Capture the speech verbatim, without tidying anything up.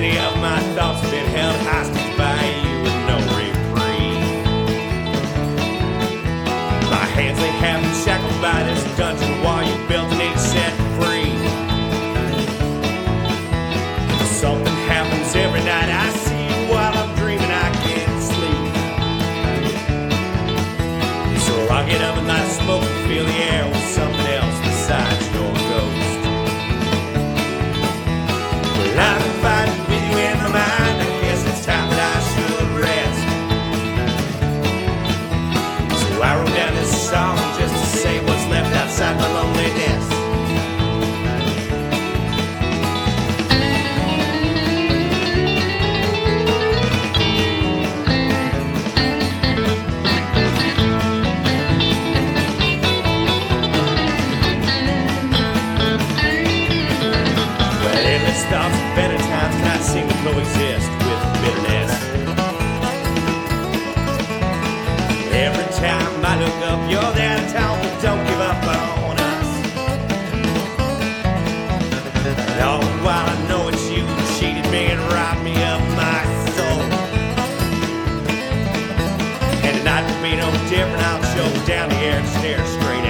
many of my thoughts have been held hostage by you with no reprieve. My hands, they have been shackled by this dungeon wall you built and ain't set free. Something happens every night, I see you while I'm dreaming, I can't sleep. So I get up and light a smoke and fill the air with something else besides your ghost. Well, I've been fighting with you in my mind, I guess it's time that I should rest. So I wrote down this song just to say what's left outside my loneliness. Thoughts of better times cannot seem to coexist with bitterness. Every time I look up, you're there to tell me don't give up on us. And all the while I know it's you who cheated me and robbed me of my soul. And tonight will be no different, I'll choke down the air and stare straight